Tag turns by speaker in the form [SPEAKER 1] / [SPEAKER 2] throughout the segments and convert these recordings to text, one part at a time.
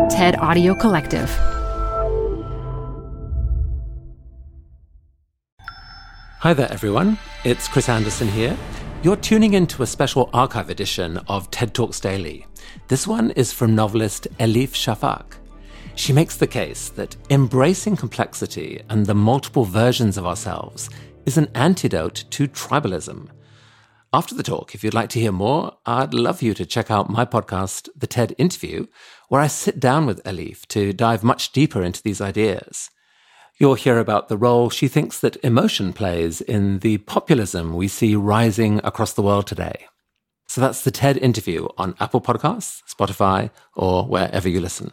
[SPEAKER 1] TED Audio Collective.
[SPEAKER 2] Hi there, everyone. It's Chris Anderson here. You're tuning into a special archive edition of TED Talks Daily. This one is from novelist Elif Shafak. She makes the case that embracing complexity and the multiple versions of ourselves is an antidote to tribalism. After the talk, if you'd like to hear more, I'd love you to check out my podcast, The TED Interview, where I sit down with Elif to dive much deeper into these ideas. You'll hear about the role she thinks that emotion plays in the populism we see rising across the world today. So that's The TED Interview on Apple Podcasts, Spotify, or wherever you listen.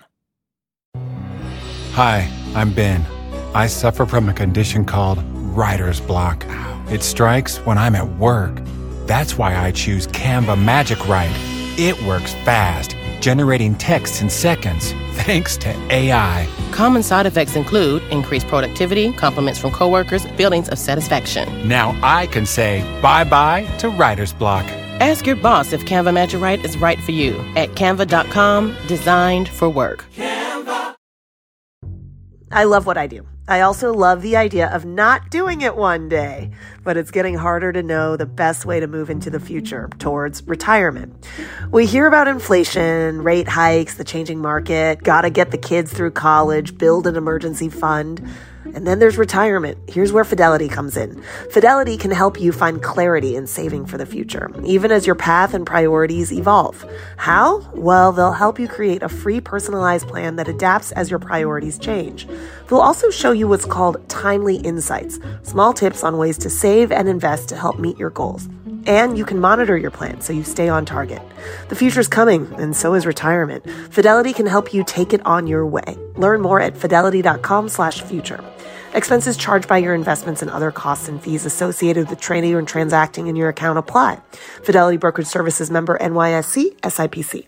[SPEAKER 3] Hi, I'm Ben. I suffer from a condition called writer's block. It strikes when I'm at work. That's why I choose Canva Magic Write. It works fast, generating text in seconds, thanks to AI.
[SPEAKER 4] Common side effects include increased productivity, compliments from coworkers, feelings of satisfaction.
[SPEAKER 3] Now I can say bye-bye to writer's block.
[SPEAKER 4] Ask your boss if Canva Magic Write is right for you at canva.com, designed for work.
[SPEAKER 5] Canva. I love what I do. I also love the idea of not doing it one day, but it's getting harder to know the best way to move into the future towards retirement. We hear about inflation, rate hikes, the changing market, gotta get the kids through college, build an emergency fund. And then there's retirement. Here's where Fidelity comes in. Fidelity can help you find clarity in saving for the future, even as your path and priorities evolve. How? Well, they'll help you create a free personalized plan that adapts as your priorities change. They'll also show you what's called timely insights, small tips on ways to save and invest to help meet your goals. And you can monitor your plan so you stay on target. The future's coming, and so is retirement. Fidelity can help you take it on your way. Learn more at fidelity.com/future. Expenses charged by your investments and other costs and fees associated with trading and transacting in your account apply. Fidelity Brokerage Services member NYSE, SIPC.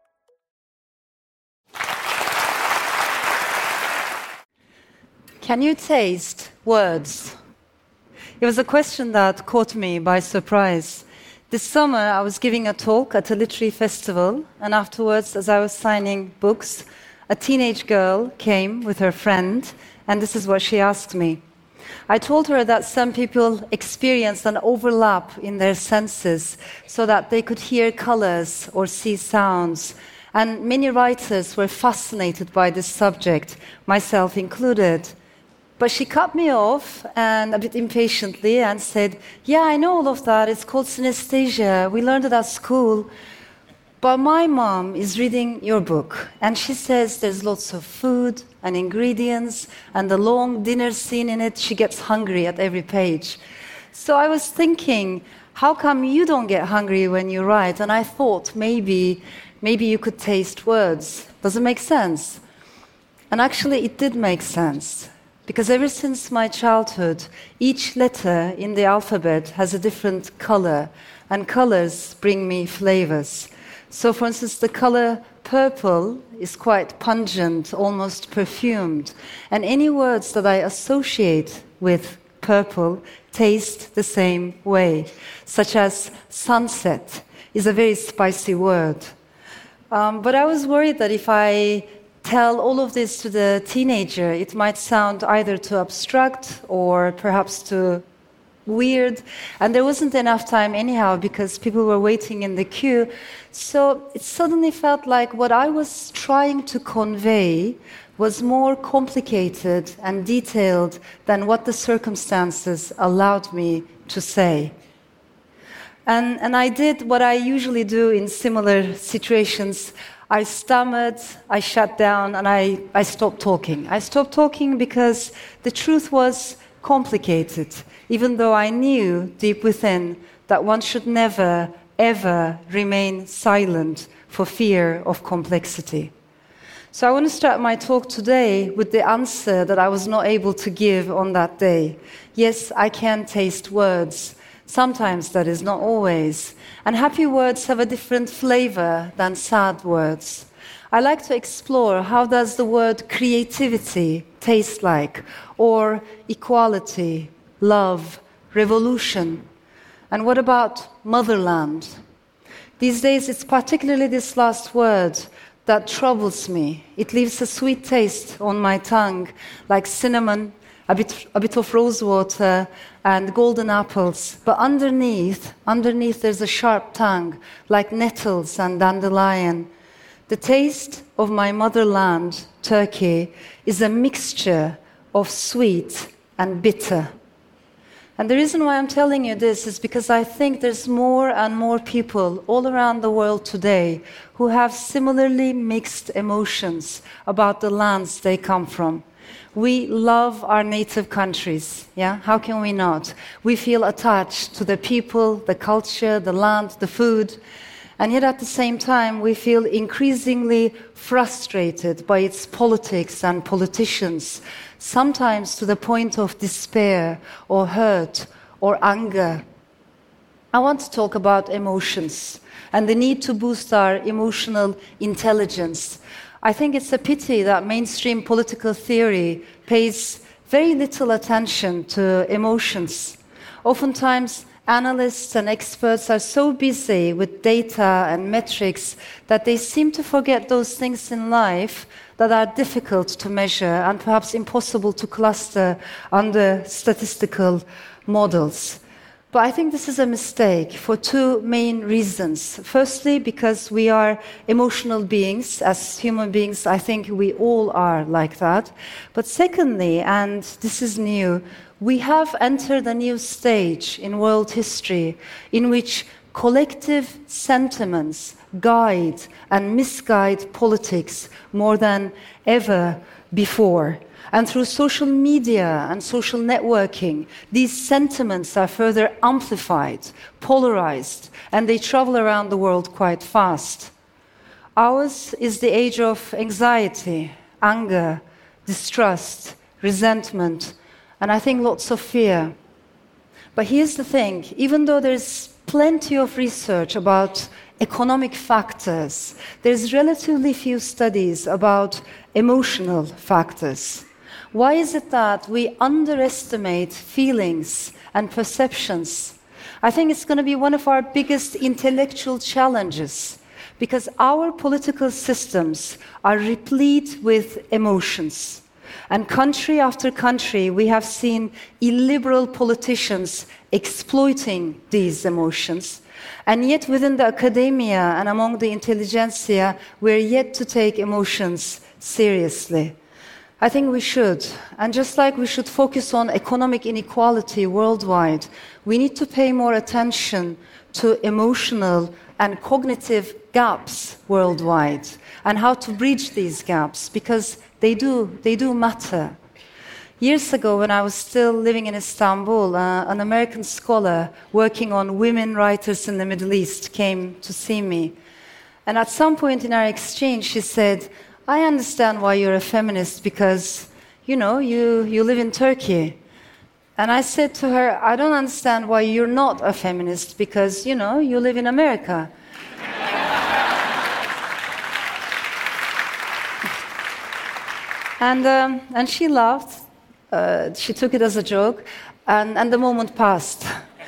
[SPEAKER 6] Can you taste words? It was a question that caught me by surprise. This summer, I was giving a talk at a literary festival, and afterwards, as I was signing books, a teenage girl came with her friend, and this is what she asked me. I told her that some people experienced an overlap in their senses so that they could hear colors or see sounds, and many writers were fascinated by this subject, myself included. But she cut me off, and a bit impatiently, and said, "Yeah, I know all of that. It's called synesthesia. We learned it at school. But my mom is reading your book, and she says there's lots of food and ingredients, and the long dinner scene in it, she gets hungry at every page." So I was thinking, how come you don't get hungry when you write? And I thought maybe you could taste words. Does it make sense? And actually, it did make sense. Because ever since my childhood, each letter in the alphabet has a different color, and colors bring me flavors. So, for instance, the color purple is quite pungent, almost perfumed. And any words that I associate with purple taste the same way, such as sunset is a very spicy word. But I was worried that if I tell all of this to the teenager, it might sound either too abstract or perhaps too weird. And there wasn't enough time anyhow because people were waiting in the queue. So it suddenly felt like what I was trying to convey was more complicated and detailed than what the circumstances allowed me to say. And I did what I usually do in similar situations. I stammered, I shut down, and I stopped talking. I stopped talking because the truth was complicated, even though I knew deep within that one should never, ever remain silent for fear of complexity. So I want to start my talk today with the answer that I was not able to give on that day. Yes, I can taste words. Sometimes, that is, not always. And happy words have a different flavor than sad words. I like to explore how does the word creativity taste like, or equality, love, revolution. And what about motherland? These days, it's particularly this last word that troubles me. It leaves a sweet taste on my tongue, like cinnamon, a bit of rose water, and golden apples. But underneath there's a sharp tongue, like nettles and dandelion. The taste of my motherland, Turkey, is a mixture of sweet and bitter. And the reason why I'm telling you this is because I think there's more and more people all around the world today who have similarly mixed emotions about the lands they come from. We love our native countries, yeah? How can we not? We feel attached to the people, the culture, the land, the food. And yet at the same time, we feel increasingly frustrated by its politics and politicians, sometimes to the point of despair or hurt or anger. I want to talk about emotions and the need to boost our emotional intelligence. I think it's a pity that mainstream political theory pays very little attention to emotions. Oftentimes, analysts and experts are so busy with data and metrics that they seem to forget those things in life that are difficult to measure and perhaps impossible to cluster under statistical models. But I think this is a mistake for two main reasons. Firstly, because we are emotional beings. As human beings, I think we all are like that. But secondly, and this is new, we have entered a new stage in world history in which collective sentiments guide and misguide politics more than ever before. And through social media and social networking, these sentiments are further amplified, polarized, and they travel around the world quite fast. Ours is the age of anxiety, anger, distrust, resentment, and I think lots of fear. But here's the thing, even though there's plenty of research about economic factors, there's relatively few studies about emotional factors. Why is it that we underestimate feelings and perceptions? I think it's going to be one of our biggest intellectual challenges because our political systems are replete with emotions. And country after country, we have seen illiberal politicians exploiting these emotions. And yet within the academia and among the intelligentsia, we're yet to take emotions seriously. I think we should. And just like we should focus on economic inequality worldwide, we need to pay more attention to emotional and cognitive gaps worldwide and how to bridge these gaps, because they do matter. Years ago, when I was still living in Istanbul, an American scholar working on women writers in the Middle East came to see me. And at some point in our exchange, she said, I understand why you're a feminist because, you live in Turkey. And I said to her, I don't understand why you're not a feminist because, you live in America. And she laughed. She took it as a joke, and the moment passed.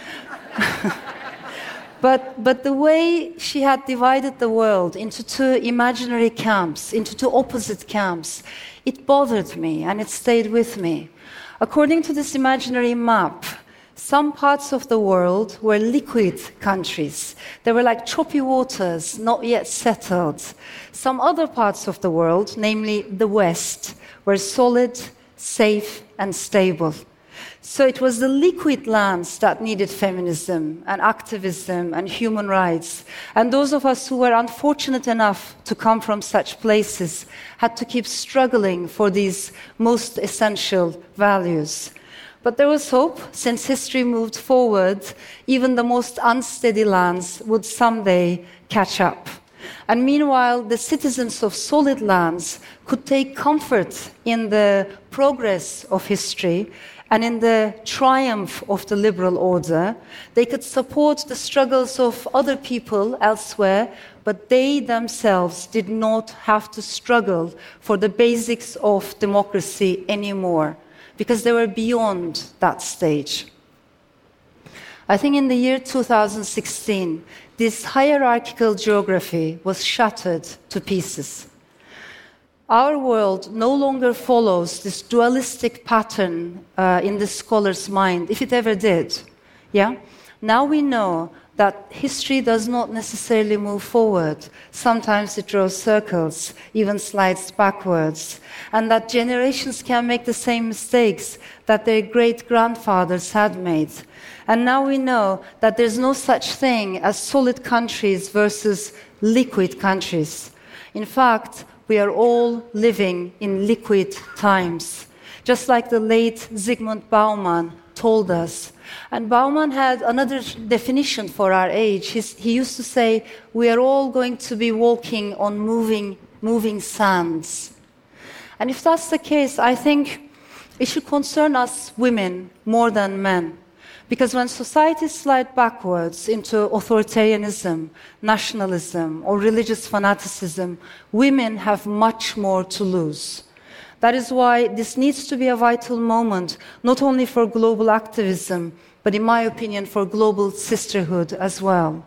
[SPEAKER 6] But the way she had divided the world into two imaginary camps, into two opposite camps, it bothered me and it stayed with me. According to this imaginary map, some parts of the world were liquid countries. They were like choppy waters, not yet settled. Some other parts of the world, namely the West, were solid, safe, and stable. So it was the liquid lands that needed feminism and activism and human rights. And those of us who were unfortunate enough to come from such places had to keep struggling for these most essential values. But there was hope. Since history moved forward, even the most unsteady lands would someday catch up. And meanwhile, the citizens of solid lands could take comfort in the progress of history and in the triumph of the liberal order. They could support the struggles of other people elsewhere, but they themselves did not have to struggle for the basics of democracy anymore, because they were beyond that stage. I think in the year 2016, this hierarchical geography was shattered to pieces. Our world no longer follows this dualistic pattern in the scholar's mind, if it ever did. Yeah? Now we know that history does not necessarily move forward. Sometimes it draws circles, even slides backwards, and that generations can make the same mistakes that their great-grandfathers had made. And now we know that there's no such thing as solid countries versus liquid countries. In fact, we are all living in liquid times, just like the late Zygmunt Bauman told us. And Bauman had another definition for our age. He used to say, we are all going to be walking on moving sands. And if that's the case, I think it should concern us women more than men. Because when societies slide backwards into authoritarianism, nationalism, or religious fanaticism, women have much more to lose. That is why this needs to be a vital moment, not only for global activism, but in my opinion, for global sisterhood as well.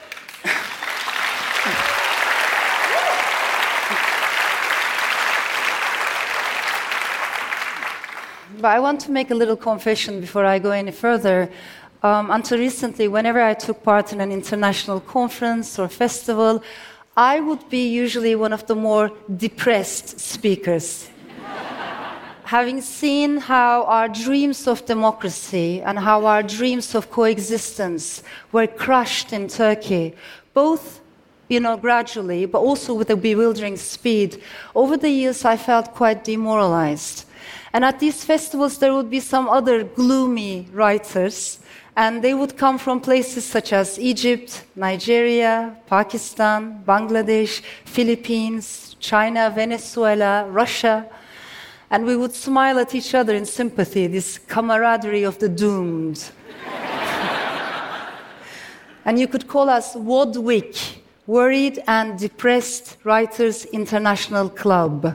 [SPEAKER 6] But I want to make a little confession before I go any further. Until recently, whenever I took part in an international conference or festival, I would be usually one of the more depressed speakers. Having seen how our dreams of democracy and how our dreams of coexistence were crushed in Turkey, both gradually, but also with a bewildering speed, over the years I felt quite demoralized. And at these festivals there would be some other gloomy writers, and they would come from places such as Egypt, Nigeria, Pakistan, Bangladesh, Philippines, China, Venezuela, Russia. And we would smile at each other in sympathy, this camaraderie of the doomed. And you could call us WODWIC, Worried and Depressed Writers International Club.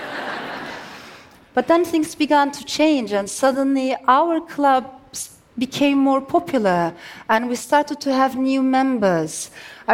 [SPEAKER 6] But then things began to change, and suddenly our club became more popular, and we started to have new members. I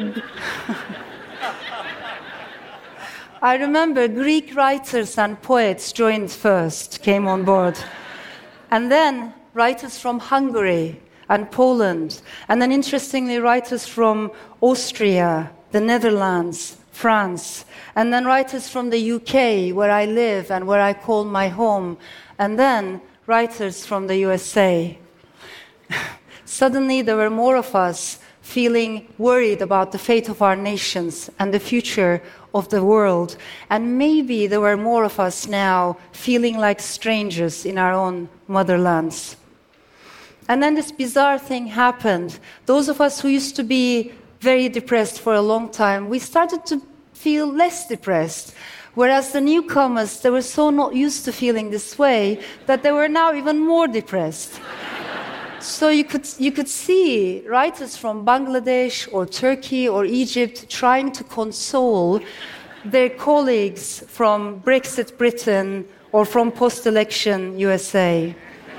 [SPEAKER 6] remember Greek writers and poets joined first, came on board. And then writers from Hungary and Poland. And then interestingly, writers from Austria, the Netherlands, France. And then writers from the UK, where I live and where I call my home. And then writers from the USA. Suddenly there were more of us feeling worried about the fate of our nations and the future of the world. And maybe there were more of us now feeling like strangers in our own motherlands. And then this bizarre thing happened. Those of us who used to be very depressed for a long time, we started to feel less depressed. Whereas the newcomers, they were so not used to feeling this way that they were now even more depressed. So you could see writers from Bangladesh or Turkey or Egypt trying to console their colleagues from Brexit Britain or from post-election USA.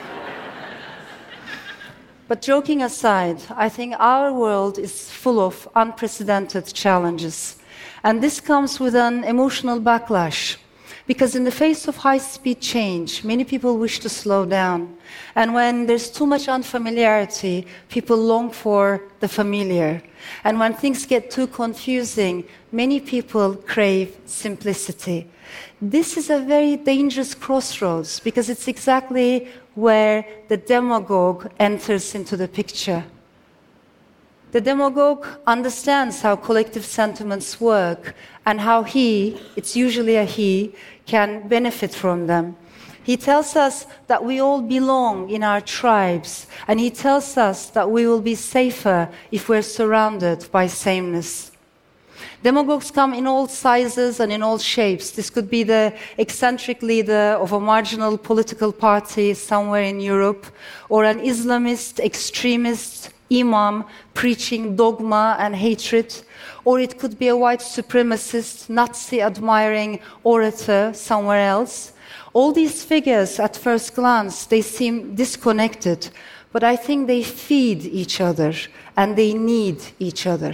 [SPEAKER 6] But joking aside, I think our world is full of unprecedented challenges. And this comes with an emotional backlash. Because in the face of high-speed change, many people wish to slow down. And when there's too much unfamiliarity, people long for the familiar. And when things get too confusing, many people crave simplicity. This is a very dangerous crossroads, because it's exactly where the demagogue enters into the picture. The demagogue understands how collective sentiments work and how it's usually a he, can benefit from them. He tells us that we all belong in our tribes, and he tells us that we will be safer if we're surrounded by sameness. Demagogues come in all sizes and in all shapes. This could be the eccentric leader of a marginal political party somewhere in Europe, or an Islamist, extremist imam preaching dogma and hatred, or it could be a white supremacist, Nazi-admiring orator somewhere else. All these figures, at first glance, they seem disconnected, but I think they feed each other and they need each other.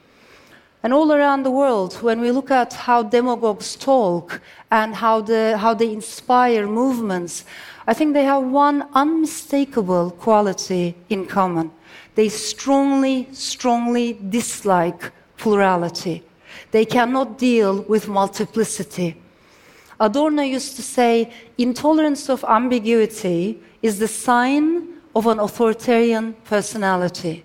[SPEAKER 6] And all around the world, when we look at how demagogues talk and how they inspire movements, I think they have one unmistakable quality in common. They strongly, strongly dislike plurality. They cannot deal with multiplicity. Adorno used to say, intolerance of ambiguity is the sign of an authoritarian personality.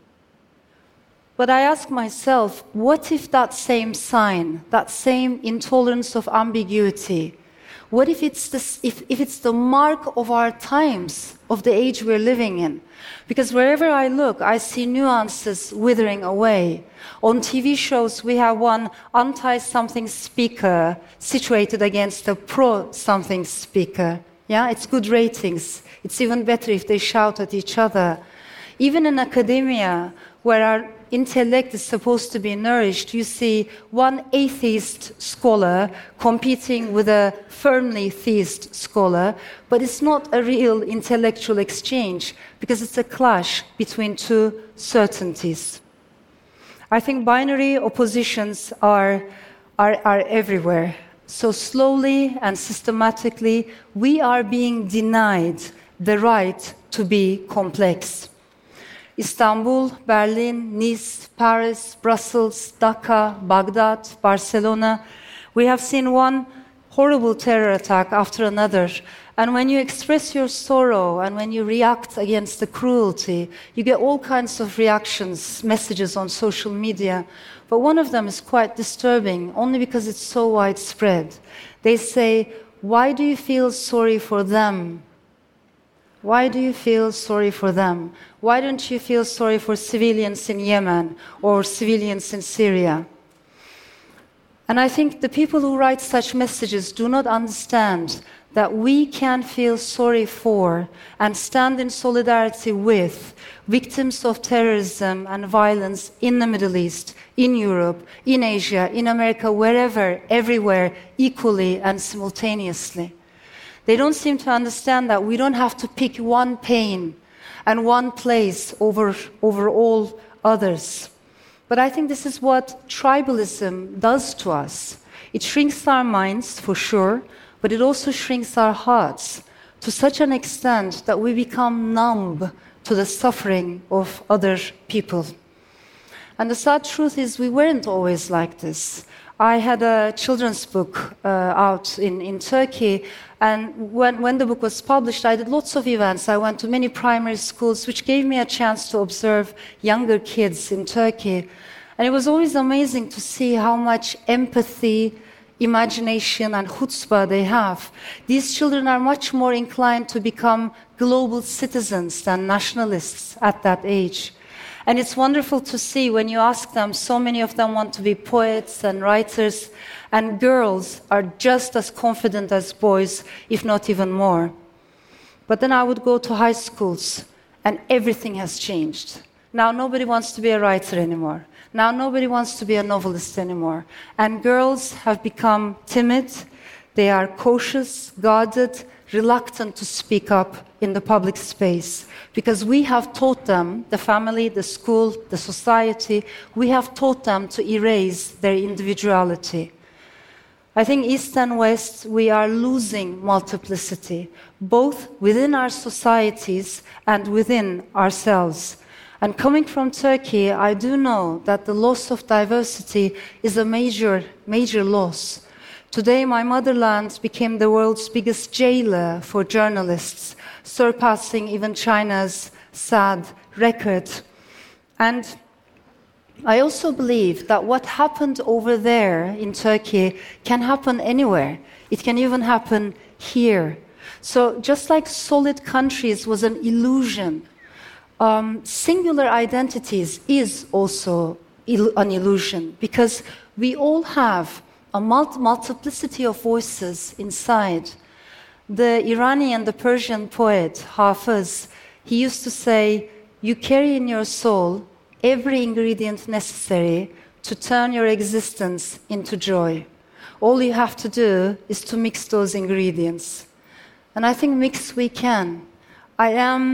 [SPEAKER 6] But I ask myself, what if that same sign, that same intolerance of ambiguity, what if it's the mark of our times, of the age we're living in? Because wherever I look, I see nuances withering away. On TV shows, we have one anti-something speaker situated against a pro-something speaker. Yeah, it's good ratings. It's even better if they shout at each other. Even in academia, where our intellect is supposed to be nourished, you see one atheist scholar competing with a firmly theist scholar, but it's not a real intellectual exchange because it's a clash between two certainties. I think binary oppositions are everywhere. So slowly and systematically, we are being denied the right to be complex. Istanbul, Berlin, Nice, Paris, Brussels, Dhaka, Baghdad, Barcelona. We have seen one horrible terror attack after another. And when you express your sorrow and when you react against the cruelty, you get all kinds of reactions, messages on social media. But one of them is quite disturbing, only because it's so widespread. They say, "Why do you feel sorry for them? Why do you feel sorry for them? Why don't you feel sorry for civilians in Yemen or civilians in Syria?" And I think the people who write such messages do not understand that we can feel sorry for and stand in solidarity with victims of terrorism and violence in the Middle East, in Europe, in Asia, in America, wherever, everywhere, equally and simultaneously. They don't seem to understand that we don't have to pick one pain and one place over all others. But I think this is what tribalism does to us. It shrinks our minds, for sure, but it also shrinks our hearts to such an extent that we become numb to the suffering of other people. And the sad truth is we weren't always like this. I had a children's book out in Turkey, and when the book was published, I did lots of events. I went to many primary schools, which gave me a chance to observe younger kids in Turkey. And it was always amazing to see how much empathy, imagination, and chutzpah they have. These children are much more inclined to become global citizens than nationalists at that age. And it's wonderful to see when you ask them, so many of them want to be poets and writers, and girls are just as confident as boys, if not even more. But then I would go to high schools, and everything has changed. Now nobody wants to be a writer anymore. Now nobody wants to be a novelist anymore. And girls have become timid, they are cautious, guarded, reluctant to speak up in the public space. Because we have taught them, the family, the school, the society, we have taught them to erase their individuality. I think East and West, we are losing multiplicity, both within our societies and within ourselves. And coming from Turkey, I do know that the loss of diversity is a major, major loss. Today, my motherland became the world's biggest jailer for journalists, surpassing even China's sad record. And I also believe that what happened over there in Turkey can happen anywhere. It can even happen here. So just like solid countries was an illusion, singular identities is also an illusion, because we all have a multiplicity of voices inside. The Iranian, the Persian poet Hafiz, he used to say, "You carry in your soul every ingredient necessary to turn your existence into joy. All you have to do is to mix those ingredients." And I think mix we can. I am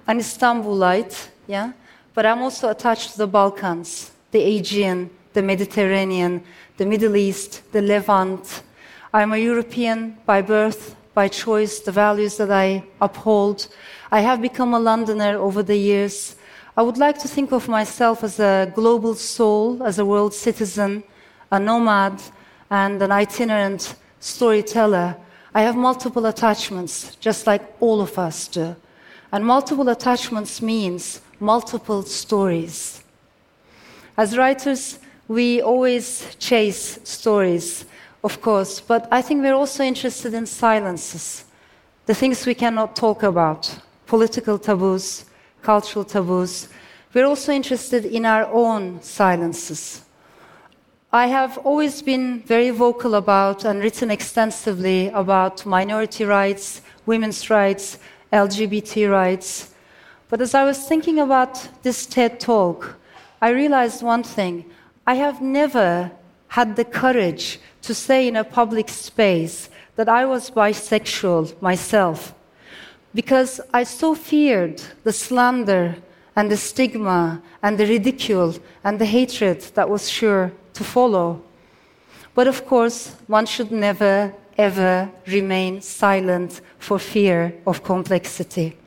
[SPEAKER 6] an Istanbulite, yeah, but I'm also attached to the Balkans, the Aegean, the Mediterranean, the Middle East, the Levant. I'm a European by birth, by choice, the values that I uphold. I have become a Londoner over the years. I would like to think of myself as a global soul, as a world citizen, a nomad, and an itinerant storyteller. I have multiple attachments, just like all of us do. And multiple attachments means multiple stories. As writers, we always chase stories, of course, but I think we're also interested in silences, the things we cannot talk about, political taboos, cultural taboos. We're also interested in our own silences. I have always been very vocal about and written extensively about minority rights, women's rights, LGBT rights. But as I was thinking about this TED Talk, I realized one thing. I have never had the courage to say in a public space that I was bisexual myself, because I so feared the slander and the stigma and the ridicule and the hatred that was sure to follow. But of course, one should never, ever remain silent for fear of complexity.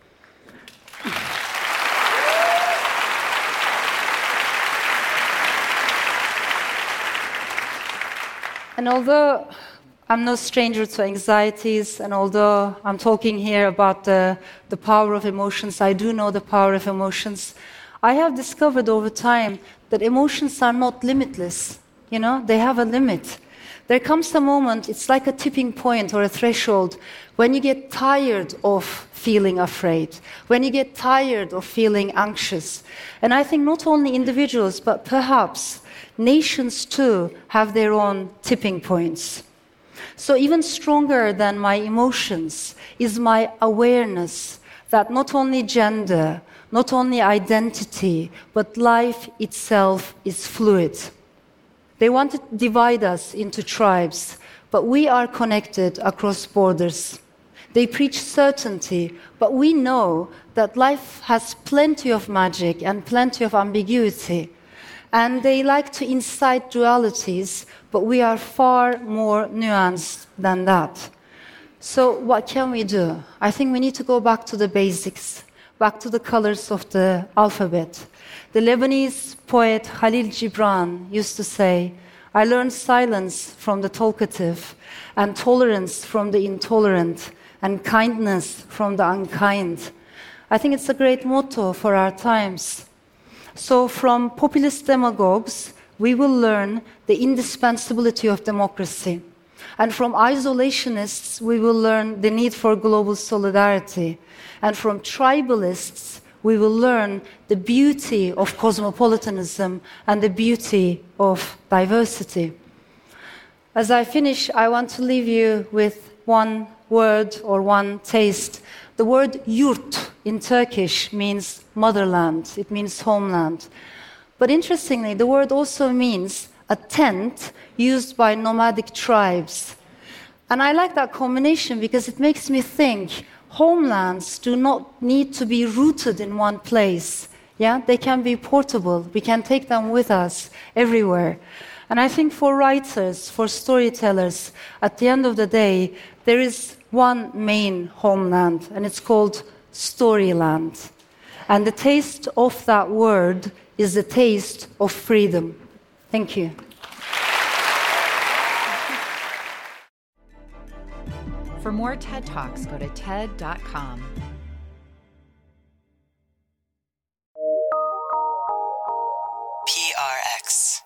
[SPEAKER 6] And although I'm no stranger to anxieties, and although I'm talking here about the power of emotions, I do know the power of emotions. I have discovered over time that emotions are not limitless. You know, they have a limit. There comes a moment, it's like a tipping point or a threshold, when you get tired of feeling afraid, when you get tired of feeling anxious. And I think not only individuals, but perhaps nations too have their own tipping points. So even stronger than my emotions is my awareness that not only gender, not only identity, but life itself is fluid. They want to divide us into tribes, but we are connected across borders. They preach certainty, but we know that life has plenty of magic and plenty of ambiguity. And they like to incite dualities, but we are far more nuanced than that. So what can we do? I think we need to go back to the basics, back to the colors of the alphabet. The Lebanese poet Khalil Gibran used to say, "I learned silence from the talkative, and tolerance from the intolerant, and kindness from the unkind." I think it's a great motto for our times. So from populist demagogues, we will learn the indispensability of democracy. And from isolationists, we will learn the need for global solidarity. And from tribalists, we will learn the beauty of cosmopolitanism and the beauty of diversity. As I finish, I want to leave you with one word or one taste. The word yurt in Turkish means motherland, it means homeland. But interestingly, the word also means a tent used by nomadic tribes. And I like that combination because it makes me think homelands do not need to be rooted in one place. Yeah, they can be portable. We can take them with us everywhere. And I think for writers, for storytellers, at the end of the day, there is one main homeland, and it's called Storyland. And the taste of that word is the taste of freedom. Thank you.
[SPEAKER 1] For more TED Talks, go to TED.com.
[SPEAKER 7] PRX.